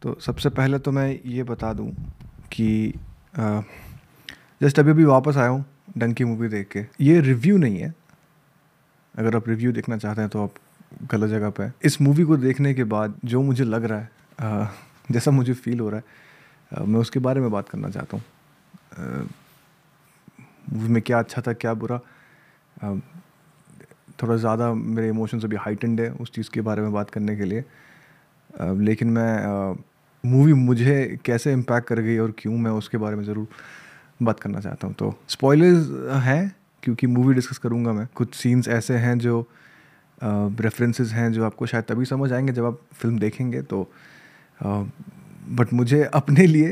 तो सबसे पहले तो मैं ये बता दूं कि जस्ट अभी अभी वापस आया हूँ डंकी मूवी देख के। ये रिव्यू नहीं है, अगर आप रिव्यू देखना चाहते हैं तो आप गलत जगह पे हैं। इस मूवी को देखने के बाद जो मुझे लग रहा है, जैसा मुझे फील हो रहा है, मैं उसके बारे में बात करना चाहता हूँ। मूवी में क्या अच्छा था क्या बुरा, थोड़ा ज़्यादा मेरे इमोशंस अभी हाइटेंड है उस चीज़ के बारे में बात करने के लिए। लेकिन मैं मूवी मुझे कैसे इम्पैक्ट कर गई और क्यों, मैं उसके बारे में ज़रूर बात करना चाहता हूँ। तो स्पॉयलर्स हैं क्योंकि मूवी डिस्कस करूँगा मैं। कुछ सीन्स ऐसे हैं जो रेफरेंसेस हैं जो आपको शायद तभी समझ आएंगे जब आप फिल्म देखेंगे। तो बट मुझे अपने लिए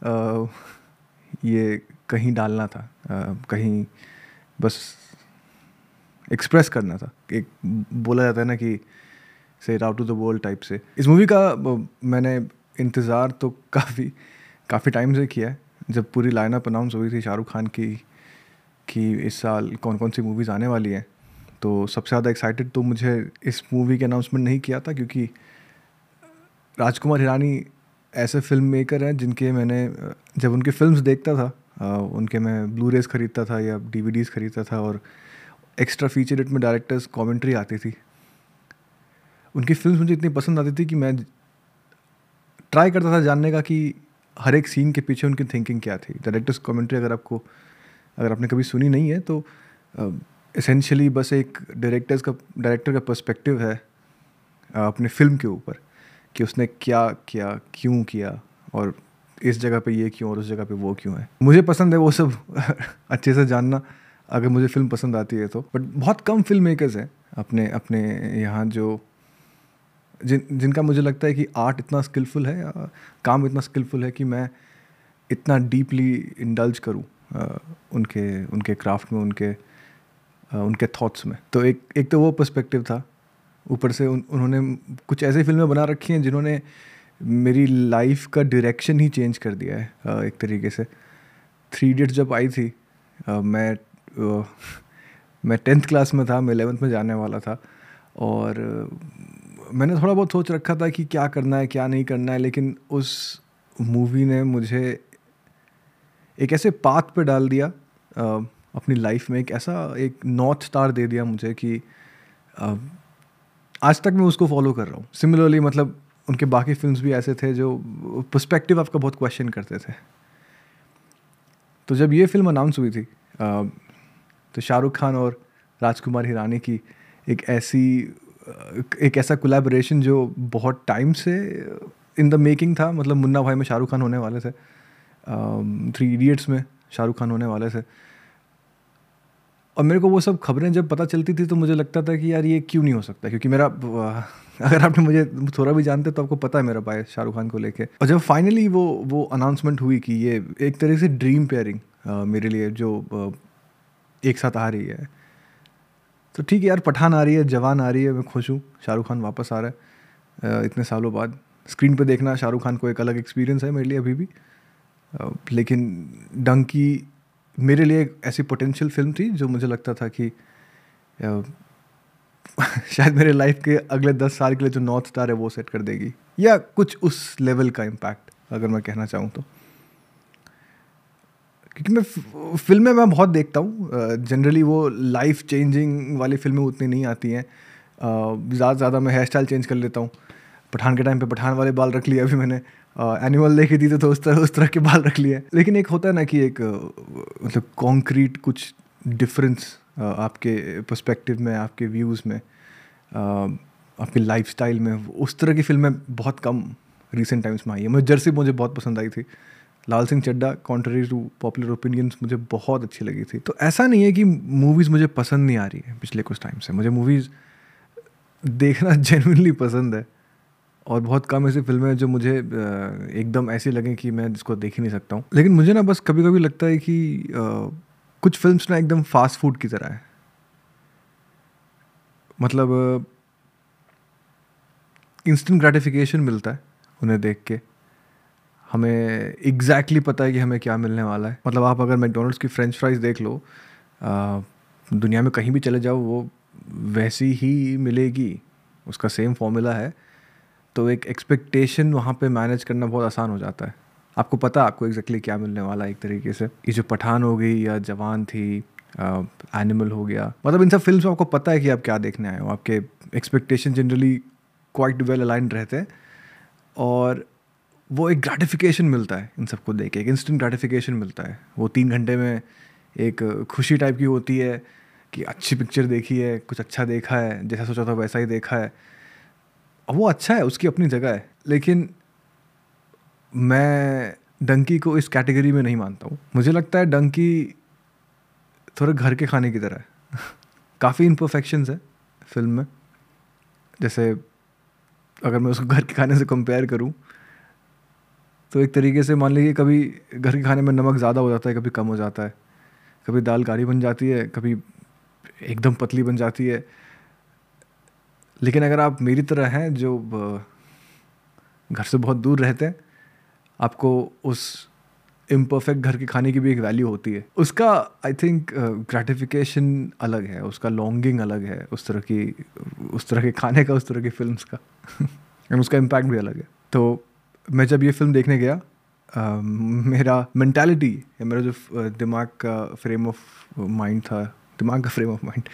ये कहीं डालना था, कहीं बस एक्सप्रेस करना था। एक बोला जाता है ना कि से out to the world type से। इस मूवी का मैंने इंतज़ार तो काफ़ी टाइम से किया है। जब पूरी लाइनअप अनाउंस हुई थी शाहरुख खान की कि इस साल कौन कौन सी मूवीज़ आने वाली हैं, तो सबसे ज़्यादा एक्साइटेड तो मुझे इस मूवी के अनाउंसमेंट नहीं किया था, क्योंकि राजकुमार हिरानी ऐसे फिल्म मेकर हैं जिनके मैंने जब उनके फिल्म्स देखता था, उनके मैं ब्लूरेज ख़रीदता था या डीवीडीज़ ख़रीदता था, और एक्स्ट्रा फीचरेट में डायरेक्टर्स कमेंट्री आती थी। उनकी फिल्म्स मुझे इतनी पसंद आती थी कि मैं ट्राई करता था जानने का कि हर एक सीन के पीछे उनकी थिंकिंग क्या थी। डायरेक्टर्स कमेंट्री अगर आपने कभी सुनी नहीं है तो एसेंशियली बस एक डायरेक्टर का पर्सपेक्टिव है अपने फिल्म के ऊपर, कि उसने क्या किया, क्यों किया, और इस जगह पे ये क्यों और उस जगह पे वो क्यों है। मुझे पसंद है वो सब अच्छे से जानना, अगर मुझे फिल्म पसंद आती है तो। बट बहुत कम फिल्म मेकर्स हैं अपने अपने यहाँ जो जिनका मुझे लगता है कि आर्ट इतना स्किलफुल है, काम इतना स्किलफुल है कि मैं इतना डीपली इंडल्ज करूँ उनके क्राफ्ट में, उनके थॉट्स में। तो एक तो वो पर्सपेक्टिव था। ऊपर से उन्होंने कुछ ऐसी फिल्में बना रखी हैं जिन्होंने मेरी लाइफ का डायरेक्शन ही चेंज कर दिया है एक तरीके से। 3 इडियट्स जब आई थी, मैं 10th क्लास में था, मैं 11th में जाने वाला था, और मैंने थोड़ा बहुत सोच रखा था कि क्या करना है क्या नहीं करना है। लेकिन उस मूवी ने मुझे एक ऐसे पाथ पे डाल दिया अपनी लाइफ में, एक नॉर्थ स्टार दे दिया मुझे कि आज तक मैं उसको फॉलो कर रहा हूँ। सिमिलरली मतलब उनके बाकी फिल्म्स भी ऐसे थे जो पर्सपेक्टिव आपका बहुत क्वेश्चन करते थे। तो जब ये फिल्म अनाउंस हुई थी तो शाहरुख खान और राजकुमार हिरानी की एक ऐसा कोलैबोरेशन जो बहुत टाइम से इन द मेकिंग था। मतलब मुन्ना भाई में शाहरुख खान होने वाले थे, 3 इडियट्स में शाहरुख खान होने वाले थे, और मेरे को वो सब खबरें जब पता चलती थी तो मुझे लगता था कि यार ये क्यों नहीं हो सकता, क्योंकि मेरा अगर आपने मुझे थोड़ा भी जानते तो आपको पता है मेरा बाय शाहरुख खान को लेके। और जब फाइनली वो अनाउंसमेंट हुई कि ये एक तरह से ड्रीम पेयरिंग मेरे लिए जो एक साथ आ रही है, तो ठीक है यार, पठान आ रही है, जवान आ रही है, मैं खुश हूँ। शाहरुख खान वापस आ रहा है इतने सालों बाद। स्क्रीन पे देखना शाहरुख खान को एक अलग एक्सपीरियंस है मेरे लिए अभी भी। लेकिन डंकी मेरे लिए एक ऐसी पोटेंशियल फिल्म थी जो मुझे लगता था कि शायद मेरे लाइफ के अगले 10 साल के लिए जो नॉर्थ स्टार है वो सेट कर देगी, या कुछ उस लेवल का इम्पैक्ट अगर मैं कहना चाहूँ तो। क्योंकि मैं फिल्में मैं बहुत देखता हूँ, जनरली वो लाइफ चेंजिंग वाली फिल्में उतनी नहीं आती हैं। ज़्यादा मैं हेयर स्टाइल चेंज कर लेता हूँ। पठान के टाइम पे पठान वाले बाल रख लिए, अभी मैंने एनिमल देखी थी तो उस तरह के बाल रख लिए। लेकिन एक होता है ना कि एक मतलब कॉन्क्रीट कुछ डिफरेंस आपके पर्सपेक्टिव में, आपके व्यूज़ में, आपके लाइफस्टाइल में, उस तरह की फिल्में बहुत कम रिसेंट टाइम्स में आई है। मुझे बहुत पसंद आई थी। Laal Singh Chaddha contrary to popular opinions मुझे बहुत अच्छी लगी थी। तो ऐसा नहीं है कि मूवीज़ मुझे पसंद नहीं आ रही है पिछले कुछ टाइम से। मुझे मूवीज़ देखना जेन्युइनली पसंद है, और बहुत कम ऐसी फिल्में हैं जो मुझे एकदम ऐसी लगें कि मैं जिसको देख ही नहीं सकता हूँ। लेकिन मुझे ना बस कभी कभी लगता है कि कुछ फिल्म्स ना एकदम फास्ट फूड की तरह है। मतलब इंस्टेंट ग्रेटिफिकेशन मिलता है उन्हें देख के। हमें एग्जैक्टली पता है कि हमें क्या मिलने वाला है। मतलब आप अगर मैकडोनल्ड्स की फ्रेंच फ्राइज़ देख लो, दुनिया में कहीं भी चले जाओ वो वैसी ही मिलेगी, उसका सेम फॉर्मूला है। तो एक एक्सपेक्टेशन वहाँ पे मैनेज करना बहुत आसान हो जाता है। आपको पता है आपको एग्जैक्टली क्या मिलने वाला है एक तरीके से। ये जो पठान हो गई या जवान थी, एनिमल हो गया, मतलब इन सब फिल्म्स में आपको पता है कि आप क्या देखने आए हो। आपके expectation generally quite well aligned रहते हैं और वो एक ग्रेटिफिकेशन मिलता है इन सबको देख के, एक इंस्टेंट ग्रेटिफिकेशन मिलता है। वो 3 घंटे में एक खुशी टाइप की होती है कि अच्छी पिक्चर देखी है, कुछ अच्छा देखा है, जैसा सोचा था वैसा ही देखा है। अब वो अच्छा है, उसकी अपनी जगह है, लेकिन मैं डंकी को इस कैटेगरी में नहीं मानता हूँ। मुझे लगता है डंकी थोड़ा घर के खाने की तरह है। काफ़ी इम्परफेक्शंस है फिल्म में। जैसे अगर मैं उसको घर के खाने से कंपेयर करूँ तो एक तरीके से मान लीजिए कभी घर के खाने में नमक ज़्यादा हो जाता है, कभी कम हो जाता है, कभी दाल गाढ़ी बन जाती है, कभी एकदम पतली बन जाती है। लेकिन अगर आप मेरी तरह हैं जो घर से बहुत दूर रहते हैं, आपको उस इम्परफेक्ट घर के खाने की भी एक वैल्यू होती है। उसका आई थिंक ग्रेटिफिकेशन अलग है, उसका लॉन्गिंग अलग है, उस तरह के खाने का, उस तरह की फिल्म्स का। और उसका इम्पैक्ट भी अलग है। तो मैं जब ये फिल्म देखने गया, मेरा मेंटालिटी या मेरा जो दिमाग का फ्रेम ऑफ माइंड था, दिमाग का फ्रेम ऑफ माइंड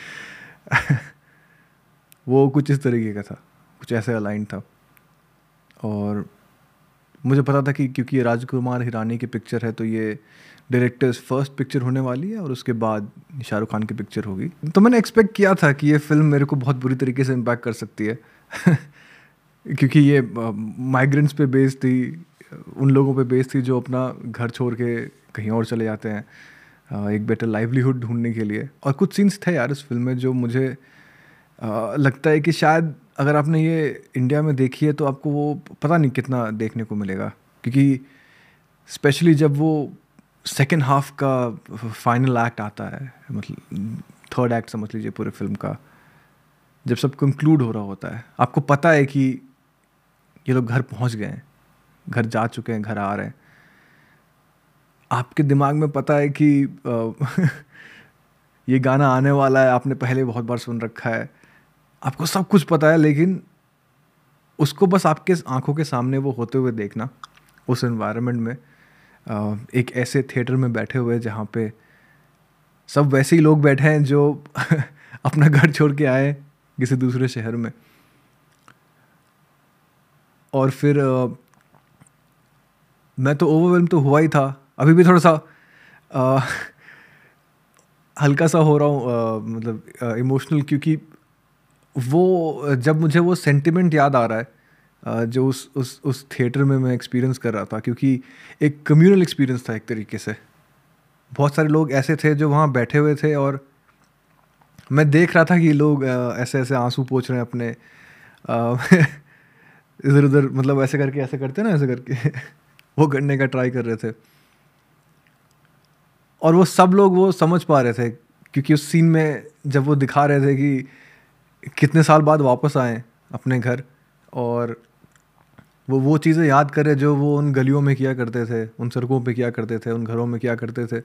वो कुछ इस तरीके का था, कुछ ऐसे अलाइन था। और मुझे पता था कि क्योंकि ये राजकुमार हिरानी की पिक्चर है तो ये डायरेक्टर्स फर्स्ट पिक्चर होने वाली है और उसके बाद शाहरुख खान की पिक्चर होगी। तो मैंने एक्सपेक्ट किया था कि ये फिल्म मेरे को बहुत बुरी तरीके से इम्पैक्ट कर सकती है। क्योंकि ये माइग्रेंट्स पे बेस्ड थी, उन लोगों पे बेस्ड थी जो अपना घर छोड़ के कहीं और चले जाते हैं एक बेटर लाइवलीहुड ढूंढने के लिए। और कुछ सीन्स थे यार इस फिल्म में जो मुझे लगता है कि शायद अगर आपने ये इंडिया में देखी है तो आपको वो पता नहीं कितना देखने को मिलेगा। क्योंकि स्पेशली जब वो सेकेंड हाफ का फाइनल एक्ट आता है, मतलब थर्ड एक्ट समझ लीजिए पूरे फिल्म का, जब सब कंक्लूड हो रहा होता है, आपको पता है कि ये लोग घर पहुंच गए हैं, घर जा चुके हैं, घर आ रहे हैं। आपके दिमाग में पता है कि ये गाना आने वाला है, आपने पहले बहुत बार सुन रखा है, आपको सब कुछ पता है, लेकिन उसको बस आपके आंखों के सामने वो होते हुए देखना, उस एनवायरनमेंट में, एक ऐसे थिएटर में बैठे हुए जहाँ पे सब वैसे ही लोग बैठे हैं जो अपना घर छोड़ के आए किसी दूसरे शहर में। और फिर मैं तो ओवरवेल्म तो हुआ ही था, अभी भी थोड़ा सा हल्का सा हो रहा हूँ, मतलब इमोशनल, क्योंकि वो जब मुझे वो सेंटिमेंट याद आ रहा है जो उस थिएटर में मैं एक्सपीरियंस कर रहा था, क्योंकि एक कम्युनल एक्सपीरियंस था एक तरीके से। बहुत सारे लोग ऐसे थे जो वहाँ बैठे हुए थे और मैं देख रहा था कि लोग ऐसे ऐसे आंसू पोंछ रहे हैं अपने इधर उधर, मतलब ऐसे करके, ऐसे करते ना, ऐसे करके वो करने का ट्राई कर रहे थे। और वो सब लोग वो समझ पा रहे थे, क्योंकि उस सीन में जब वो दिखा रहे थे कि कितने साल बाद वापस आए अपने घर, और वो चीज़ें याद करे जो वो उन गलियों में किया करते थे, उन सड़कों पे किया करते थे, उन घरों में किया करते थे।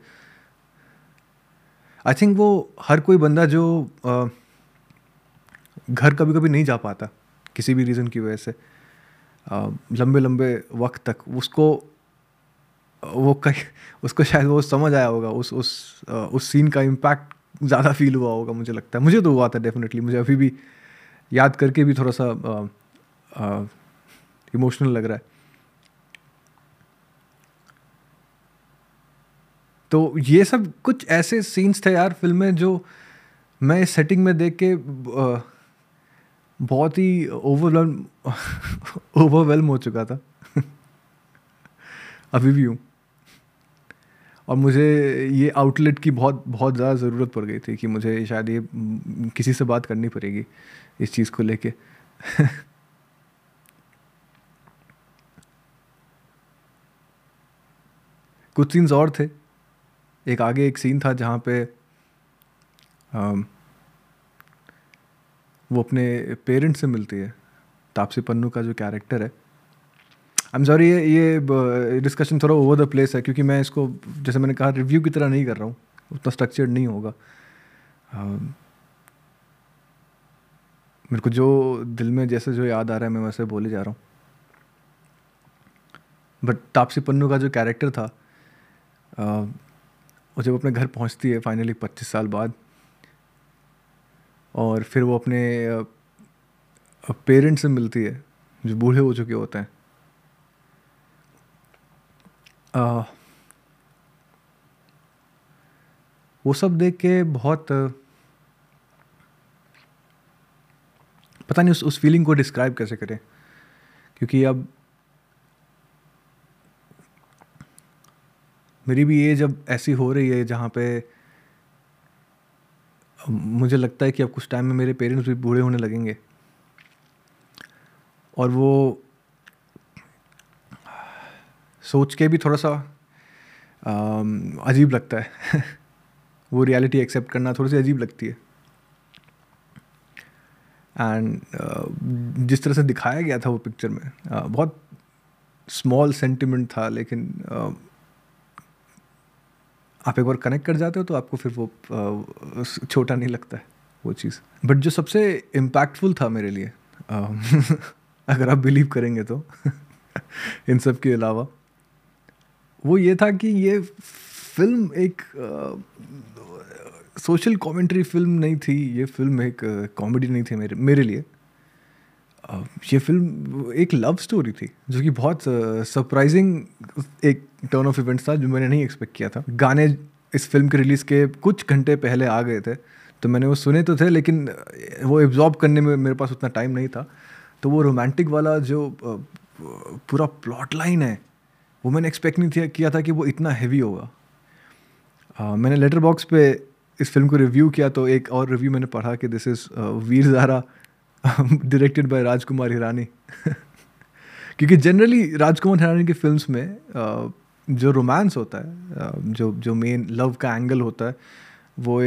आई थिंक वो हर कोई बंदा जो घर कभी कभी नहीं जा पाता किसी भी रीज़न की वजह से, लंबे लंबे वक्त तक, उसको शायद वो समझ आया होगा, उस सीन का इम्पैक्ट ज़्यादा फील हुआ होगा, मुझे लगता है। मुझे तो हुआ था डेफिनेटली, मुझे अभी भी याद करके भी थोड़ा सा इमोशनल लग रहा है। तो ये सब कुछ ऐसे सीन्स थे यार फिल्म में जो मैं इस सेटिंग में देख के बहुत ही ओवरवेल्म हो चुका था। अभी भी हूँ। और मुझे ये आउटलेट की बहुत बहुत ज़्यादा ज़रूरत पड़ गई थी कि मुझे शायद ये किसी से बात करनी पड़ेगी इस चीज़ को लेके। कुछ सीन्स और थे। एक आगे एक सीन था जहाँ पे वो अपने पेरेंट्स से मिलती है, तापसी पन्नू का जो कैरेक्टर है। आई एम सॉरी, ये डिस्कशन थोड़ा ओवर द प्लेस है, क्योंकि मैं इसको, जैसे मैंने कहा, रिव्यू की तरह नहीं कर रहा हूँ, उतना स्ट्रक्चर्ड नहीं होगा। मेरे को जो दिल में जैसे जो याद आ रहा है मैं वैसे बोले जा रहा हूँ। बट तापसी पन्नू का जो कैरेक्टर था, वो जब अपने घर पहुंचती है फाइनली 25 साल बाद, और फिर वो अपने पेरेंट्स से मिलती है जो बूढ़े हो चुके होते हैं, वो सब देख के बहुत पता नहीं उस फीलिंग को डिस्क्राइब कैसे करें, क्योंकि अब मेरी भी एज अब ऐसी हो रही है जहाँ पे मुझे लगता है कि अब कुछ टाइम में मेरे पेरेंट्स भी बूढ़े होने लगेंगे, और वो सोच के भी थोड़ा सा अजीब लगता है वो रियलिटी एक्सेप्ट करना थोड़ी सी अजीब लगती है। एंड जिस तरह से दिखाया गया था वो पिक्चर में, बहुत स्मॉल सेंटिमेंट था, लेकिन आप एक बार कनेक्ट कर जाते हो तो आपको फिर वो छोटा नहीं लगता है वो चीज़। बट जो सबसे इम्पैक्टफुल था मेरे लिए अगर आप बिलीव करेंगे तो इन सब के अलावा, वो ये था कि ये फिल्म एक सोशल कमेंट्री फिल्म नहीं थी, ये फिल्म एक कॉमेडी नहीं थी मेरे लिए। ये फिल्म एक लव स्टोरी थी, जो कि बहुत सरप्राइजिंग एक टर्न ऑफ इवेंट्स था, जो मैंने नहीं एक्सपेक्ट किया था। गाने इस फिल्म के रिलीज़ के कुछ घंटे पहले आ गए थे, तो मैंने वो सुने तो थे, लेकिन वो एब्जॉर्ब करने में मेरे पास उतना टाइम नहीं था। तो वो रोमांटिक वाला जो पूरा प्लॉट लाइन है, वो मैंने एक्सपेक्ट नहीं किया था कि वो इतना हैवी होगा। मैंने लेटर बॉक्स पे इस फिल्म को रिव्यू किया, तो एक और रिव्यू मैंने पढ़ा कि this is Veer Zaara directed by Rajkumar Hirani क्योंकि जनरली राजकुमार हिरानी की फिल्म्स में जो रोमांस होता है, जो मेन लव का एंगल होता है, वो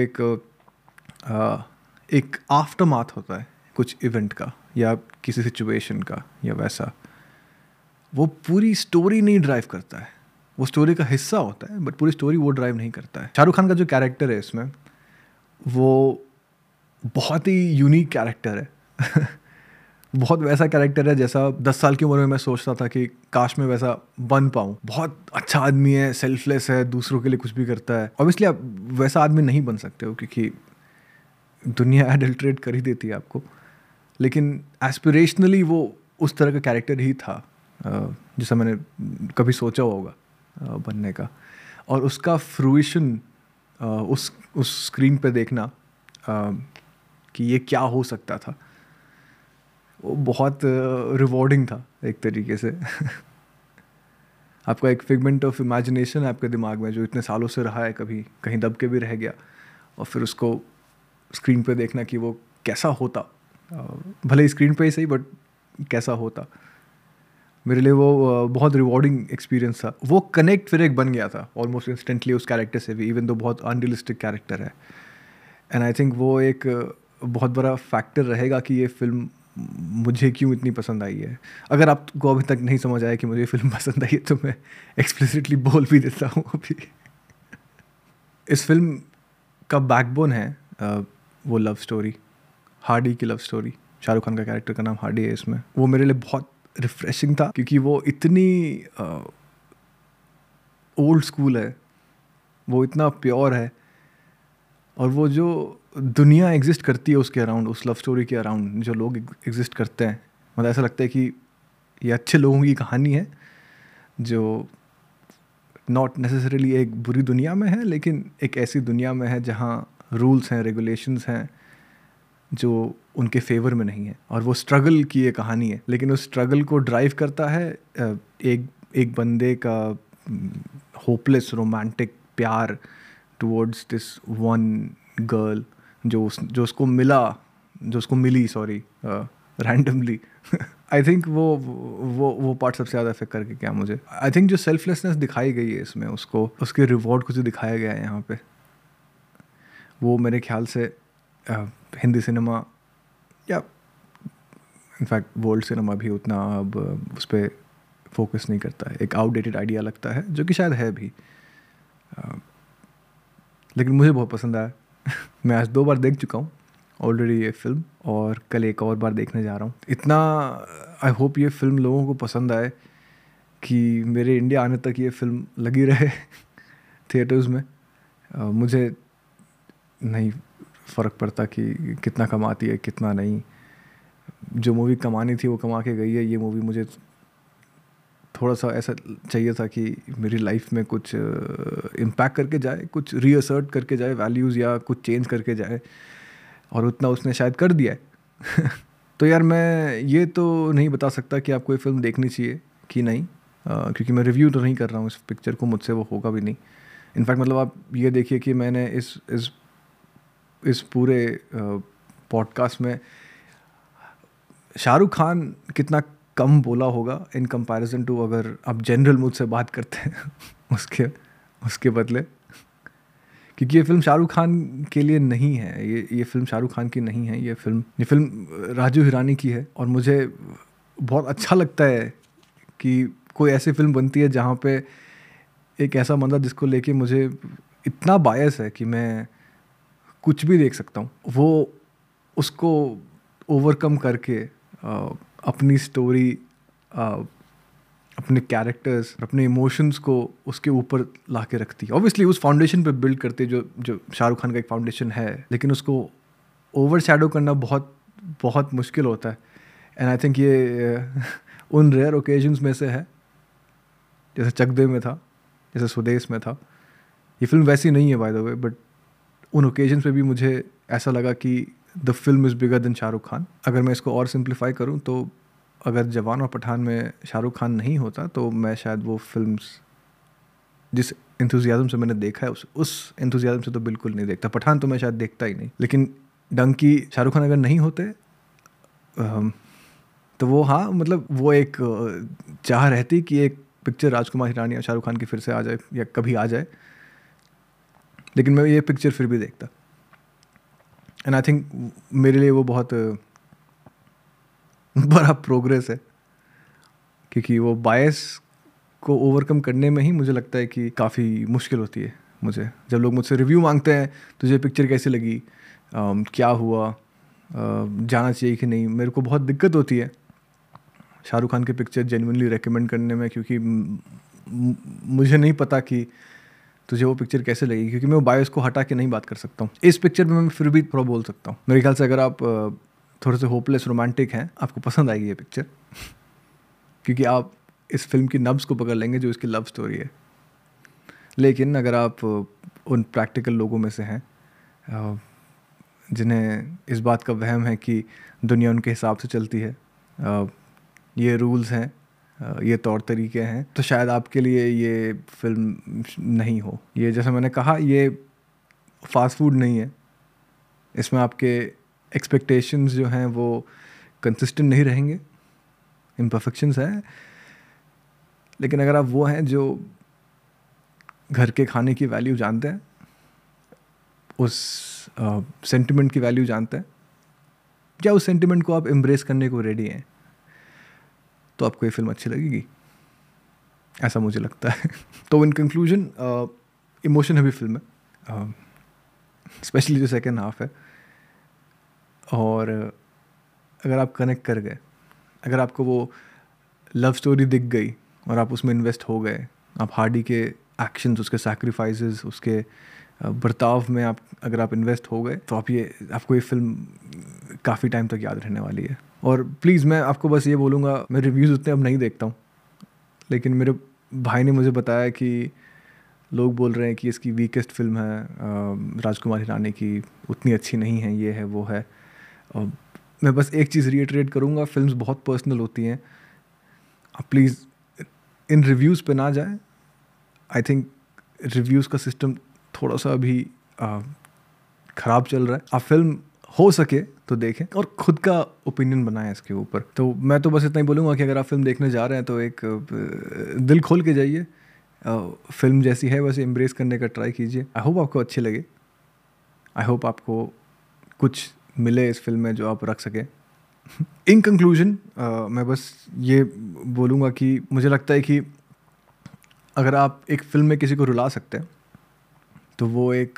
एक आफ्टरमाथ होता है कुछ इवेंट का या किसी सिचुएशन का या वैसा। वो पूरी स्टोरी नहीं ड्राइव करता है, वो स्टोरी का हिस्सा होता है, बट पूरी स्टोरी वो ड्राइव नहीं करता है। शाहरुख खान का जो कैरेक्टर है इसमें, वो बहुत ही यूनिक कैरेक्टर है बहुत वैसा कैरेक्टर है जैसा 10 साल की उम्र में मैं सोचता था कि काश मैं वैसा बन पाऊँ। बहुत अच्छा आदमी है, सेल्फलेस है, दूसरों के लिए कुछ भी करता है। ऑब्वियसली आप वैसा आदमी नहीं बन सकते हो, क्योंकि दुनिया एडल्ट्रेट कर ही देती है आपको, लेकिन एस्पिरेशनली वो उस तरह का कैरेक्टर ही था जैसा मैंने कभी सोचा होगा बनने का। और उसका फ्रूइशन उस स्क्रीन पे देखना कि ये क्या हो सकता था, वो बहुत रिवॉर्डिंग था एक तरीके से आपका एक फिगमेंट ऑफ इमेजिनेशन है आपके दिमाग में, जो इतने सालों से रहा है, कभी कहीं दब के भी रह गया, और फिर उसको स्क्रीन पे देखना कि वो कैसा होता, भले ही स्क्रीन पे ही सही, बट कैसा होता। मेरे लिए वो बहुत रिवॉर्डिंग एक्सपीरियंस था। वो कनेक्ट फिर एक बन गया था ऑलमोस्ट इंस्टेंटली उस कैरेक्टर से भी, इवन दो बहुत अनरियलिस्टिक कैरेक्टर है। एंड आई थिंक वो एक बहुत बड़ा फैक्टर रहेगा कि ये फिल्म मुझे क्यों इतनी पसंद आई है। अगर आपको अभी तक नहीं समझ आया कि मुझे ये फिल्म पसंद आई है, तो मैं एक्सप्लिसिटली बोल भी देता हूँ अभी। इस फिल्म का बैकबोन है वो लव स्टोरी, हार्डी की लव स्टोरी। शाहरुख खान का कैरेक्टर का नाम हार्डी है इसमें। वो मेरे लिए बहुत रिफ्रेशिंग था, क्योंकि वो इतनी ओल्ड स्कूल है, वो इतना प्योर है, और वो जो दुनिया एग्जिस्ट करती है उसके अराउंड, उस लव स्टोरी के अराउंड जो लोग एग्जिस्ट करते हैं, मतलब ऐसा लगता है कि ये अच्छे लोगों की कहानी है जो नॉट नेसेसरीली एक बुरी दुनिया में है, लेकिन एक ऐसी दुनिया में है जहाँ रूल्स हैं, रेगुलेशंस हैं जो उनके फेवर में नहीं है। और वो स्ट्रगल की ये कहानी है, लेकिन उस स्ट्रगल को ड्राइव करता है एक बंदे का होपलेस रोमांटिक प्यार टुवर्ड्स दिस वन गर्ल जो उसको मिली रैंडमली। आई थिंक वो पार्ट सबसे ज़्यादा इफेक्ट करके क्या मुझे, आई थिंक जो सेल्फलेसनेस दिखाई गई है इसमें, उसके रिवॉर्ड को जो दिखाया गया है यहाँ पे, वो मेरे ख्याल से हिंदी सिनेमा या इनफैक्ट वर्ल्ड सिनेमा भी उतना अब उस पर फोकस नहीं करता है। एक आउटडेटेड आइडिया लगता है, जो कि शायद है भी, लेकिन मुझे बहुत पसंद आया। मैं आज 2 बार देख चुका हूँ ऑलरेडी ये फिल्म, और कल एक और बार देखने जा रहा हूँ। इतना आई होप ये फिल्म लोगों को पसंद आए कि मेरे इंडिया आने तक ये फ़िल्म लगी रहे थिएटर्स में। मुझे नहीं फ़र्क पड़ता कि कितना कमाती है कितना नहीं, जो मूवी कमानी थी वो कमा के गई है। ये मूवी मुझे थोड़ा सा ऐसा चाहिए था कि मेरी लाइफ में कुछ इम्पैक्ट करके जाए, कुछ रीअसर्ट करके जाए वैल्यूज़, या कुछ चेंज करके जाए, और उतना उसने शायद कर दिया है तो यार मैं ये तो नहीं बता सकता कि आपको ये फ़िल्म देखनी चाहिए कि नहीं, क्योंकि मैं रिव्यू तो नहीं कर रहा हूँ इस पिक्चर को, मुझसे वो होगा भी नहीं। इनफैक्ट मतलब आप ये देखिए कि मैंने इस पूरे पॉडकास्ट में शाहरुख खान कितना कम बोला होगा इन कंपैरिजन टू अगर आप जनरल मुझसे बात करते हैं उसके बदले, क्योंकि ये फिल्म शाहरुख खान के लिए नहीं है, ये फिल्म शाहरुख खान की नहीं है। ये फिल्म राजू हिरानी की है। और मुझे बहुत अच्छा लगता है कि कोई ऐसी फिल्म बनती है जहाँ पे एक ऐसा बंदा जिसको लेके मुझे इतना बायस है कि मैं कुछ भी देख सकता हूँ, वो उसको ओवरकम करके अपनी स्टोरी, अपने कैरेक्टर्स, अपने इमोशंस को उसके ऊपर ला के रखती है। ऑब्वियसली उस फाउंडेशन पे बिल्ड करती है जो शाहरुख खान का एक फाउंडेशन है, लेकिन उसको ओवर शैडो करना बहुत बहुत मुश्किल होता है। एंड आई थिंक ये उन रेयर ओकेजन्स में से है, जैसे चक दे में था, जैसे स्वदेश में था। ये फिल्म वैसी नहीं है बाय द वे, बट उन ओकेजन्स पे भी मुझे ऐसा लगा कि the film is bigger than Shahrukh Khan. अगर मैं इसको और सिंप्लीफाई करूँ तो अगर जवान और पठान में शाहरुख खान नहीं होता तो मैं शायद वो फिल्म्स जिस एंथुजियाज्म से मैंने देखा है उस एंथुजियाज्म से तो बिल्कुल नहीं देखता। पठान तो मैं शायद देखता ही नहीं, लेकिन डंकी शाहरुख खान अगर नहीं होते तो वो, हाँ मतलब वो एक चाह रहती कि एक पिक्चर राजकुमार हिरानी और शाहरुख खान की फिर से आ जाए या कभी आ जाए, लेकिन मैं ये पिक्चर फिर भी देखता। एंड आई थिंक मेरे लिए वो बहुत बड़ा प्रोग्रेस है, क्योंकि वो बायस को ओवरकम करने में ही मुझे लगता है कि काफ़ी मुश्किल होती है। मुझे जब लोग मुझसे रिव्यू मांगते हैं तुझे पिक्चर कैसी लगी, क्या हुआ, जाना चाहिए कि नहीं, मेरे को बहुत दिक्कत होती है शाहरुख खान की पिक्चर जेन्युइनली रेकमेंड करने में, क्योंकि मुझे नहीं पता कि तुझे वो पिक्चर कैसे लगेगी, क्योंकि मैं वो बायस को हटा के नहीं बात कर सकता हूँ। इस पिक्चर में मैं फिर भी थोड़ा बोल सकता हूँ। मेरे ख्याल से अगर आप थोड़े से होपलेस रोमांटिक हैं आपको पसंद आएगी ये पिक्चर क्योंकि आप इस फिल्म की नब्ज़ को पकड़ लेंगे जो इसकी लव स्टोरी है। लेकिन अगर आप उन प्रैक्टिकल लोगों में से हैं जिन्हें इस बात का वहम है कि दुनिया उनके हिसाब से चलती है, ये रूल्स हैं, ये तौर तरीके हैं, तो शायद आपके लिए ये फिल्म नहीं हो। ये जैसे मैंने कहा, ये फास्ट फूड नहीं है। इसमें आपके एक्सपेक्टेशंस जो हैं वो कंसिस्टेंट नहीं रहेंगे, इम्परफेक्शंस हैं, लेकिन अगर आप वो हैं जो घर के खाने की वैल्यू जानते हैं, उस सेंटिमेंट की वैल्यू जानते हैं, या उस सेंटिमेंट को आप एम्ब्रेस करने को रेडी हैं, तो आपको ये फिल्म अच्छी लगेगी, ऐसा मुझे लगता है। तो in conclusion emotion heavy film है, स्पेशली जो सेकेंड हाफ है। और अगर आप कनेक्ट कर गए, अगर आपको वो लव स्टोरी दिख गई और आप उसमें इन्वेस्ट हो गए, आप हार्डी के एक्शंस, उसके सैक्रिफाइसेस, उसके बर्ताव में अगर आप इन्वेस्ट हो गए, तो आपको ये फिल्म काफ़ी टाइम तक याद रहने वाली है। और प्लीज़ मैं आपको बस ये बोलूँगा, मैं रिव्यूज़ उतने अब नहीं देखता हूँ, लेकिन मेरे भाई ने मुझे बताया कि लोग बोल रहे हैं कि इसकी वीकेस्ट फिल्म है राजकुमार हिरानी की, उतनी अच्छी नहीं है, ये है वो है। मैं बस एक चीज़ रीइटरेट करूँगा, फिल्म्स बहुत पर्सनल होती हैं, आप प्लीज़ इन रिव्यूज़ पे ना जाएं। आई थिंक रिव्यूज़ का सिस्टम थोड़ा सा अभी ख़राब चल रहा है। आप फिल्म हो सके तो देखें और ख़ुद का ओपिनियन बनाएं इसके ऊपर। तो मैं तो बस इतना ही बोलूँगा कि अगर आप फिल्म देखने जा रहे हैं तो एक दिल खोल के जाइए, फिल्म जैसी है वैसे एम्ब्रेस करने का ट्राई कीजिए। आई होप आपको अच्छी लगे, आई होप आपको कुछ मिले इस फिल्म में जो आप रख सकें। इन कंक्लूजन मैं बस ये बोलूँगा कि मुझे लगता है कि अगर आप एक फ़िल्म में किसी को रुला सकते हैं तो वो एक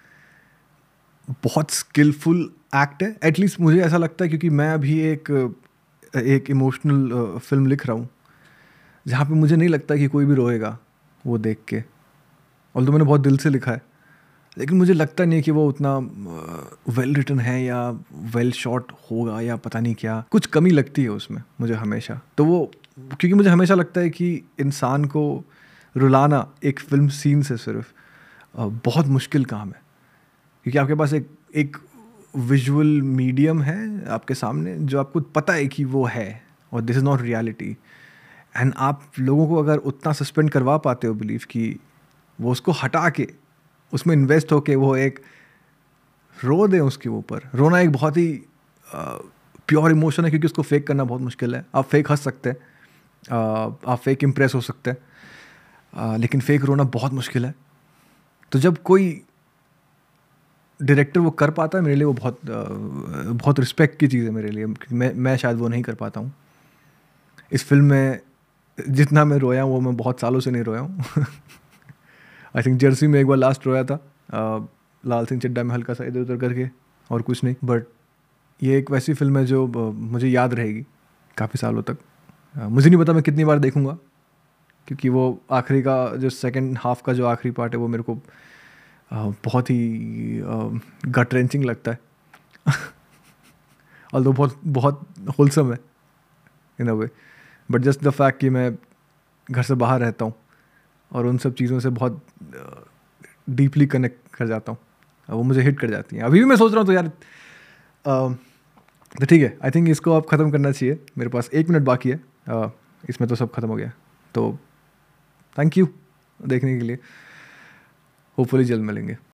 बहुत स्किलफुल एक्ट है, एटलीस्ट मुझे ऐसा लगता है, क्योंकि मैं अभी एक इमोशनल फिल्म लिख रहा हूँ जहाँ पे मुझे नहीं लगता कि कोई भी रोएगा वो देख के। और तो मैंने बहुत दिल से लिखा है, लेकिन मुझे लगता नहीं है कि वो उतना वेल रिटन है या वेल शॉट होगा या पता नहीं क्या, कुछ कमी लगती है उसमें मुझे हमेशा। तो वो, क्योंकि मुझे हमेशा लगता है कि इंसान को रुलाना एक फिल्म सीन से सिर्फ बहुत मुश्किल काम है, क्योंकि आपके पास एक विजुअल मीडियम है आपके सामने जो आपको पता है कि वो है और this is not reality. And आप लोगों को अगर उतना सस्पेंड करवा पाते हो बिलीव कि वो उसको हटा के उसमें इन्वेस्ट होके वो एक रो दें उसके ऊपर। रोना एक बहुत ही प्योर इमोशन है, क्योंकि उसको फेक करना बहुत मुश्किल है। आप फेक हंस सकते हैं, आप फेक इम्प्रेस हो सकते हैं, लेकिन फेक रोना बहुत मुश्किल है। तो जब कोई डायरेक्टर वो कर पाता है, मेरे लिए वो बहुत रिस्पेक्ट की चीज़ है मेरे लिए, क्योंकि मैं शायद वो नहीं कर पाता हूँ। इस फिल्म में जितना मैं रोया हूँ वो मैं बहुत सालों से नहीं रोया हूँ। आई थिंक जर्सी में एक बार लास्ट रोया था, लाल सिंह चड्ढा में हल्का सा इधर उधर करके, और कुछ नहीं। बट ये एक वैसी फिल्म है जो मुझे याद रहेगी काफ़ी सालों तक। मुझे नहीं पता मैं कितनी बार देखूँगा, क्योंकि वो आखिरी का जो सेकंड हाफ का जो आखिरी पार्ट है वो मेरे को बहुत ही गट रेंचिंग लगता है। ऑल्दो बहुत बहुत होलसम है in a way, but just the fact कि मैं घर से बाहर रहता हूँ और उन सब चीज़ों से बहुत डीपली कनेक्ट कर जाता हूँ, वो मुझे हिट कर जाती हैं। अभी भी मैं सोच रहा हूँ तो यार तो ठीक है, आई थिंक इसको आप ख़त्म करना चाहिए। मेरे पास 1 मिनट बाकी है, इसमें तो सब ख़त्म हो गया। तो थैंक यू देखने के लिए, होपफुली जल्द मिलेंगे।